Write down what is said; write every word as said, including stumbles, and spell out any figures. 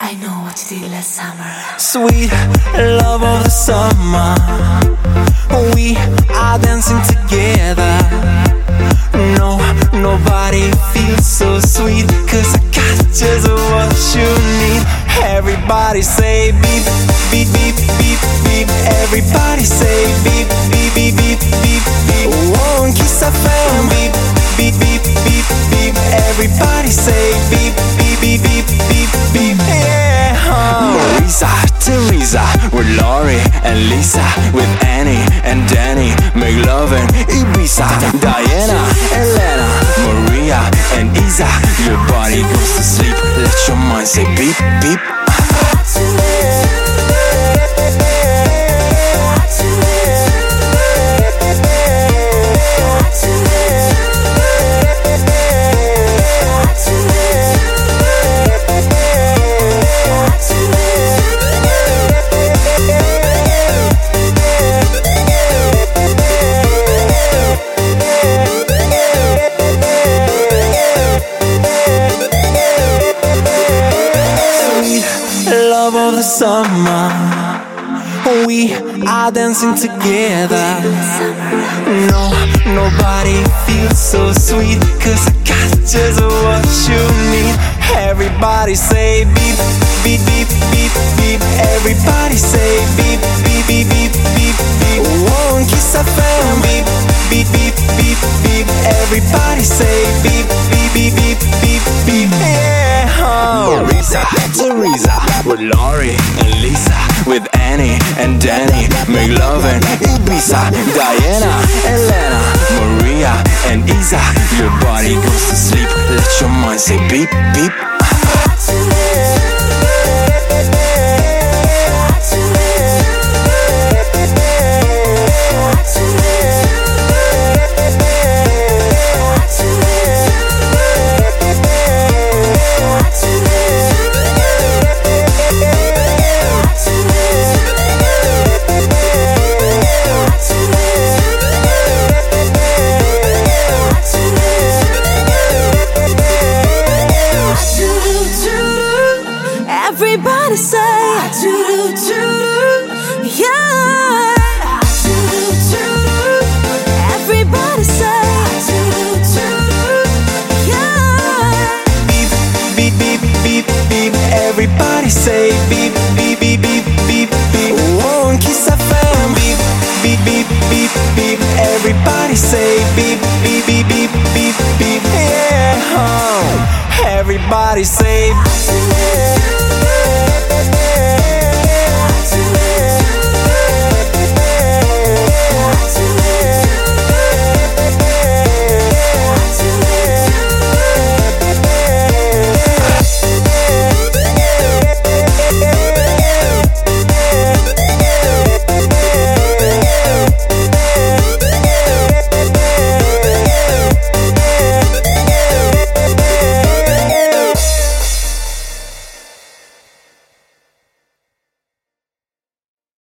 I know what you did last summer. Sweet love of the summer, we are dancing together. No, nobody feels so sweet, cause I got just what you need. Everybody say beep, beep, beep, beep, beep. Everybody say beep, beep, beep, beep, beep, beep. One kiss I found beep, beep, beep, beep, beep. Everybody say beep, beep, beep, beep, beep, beep. Yeah. Marisa, Teresa, with Lori and Lisa, with Annie and Danny, make love in Ibiza. Diana, Elena, Maria and Isa, your body goes to sleep, let your mind say beep, beep. Love of the summer, we are dancing together. No, nobody feels so sweet, cause I got just what you need. Everybody say beep, beep, beep, beep, beep. Everybody say beep, beep, beep, beep, beep, beep. One kiss I found beep, beep, beep, beep, beep. Everybody say beep, beep, beep, beep, beep, beep. Yeah. Marisa, Teresa, with Lori and Lisa, with Annie and Danny, make love in Ibiza. Diana, Elena, Maria and Isa, your body goes to sleep, let your mind say beep, beep. Everybody say doo doo yeah. Doo doo. Everybody say doo doo yeah. Beep, beep, beep, beep, beep. Everybody say beep, beep, beep, beep, beep, beep. One kiss I found beep, beep, beep, beep, beep. Everybody say beep, beep, beep, beep, beep, beep. Yeah. Everybody say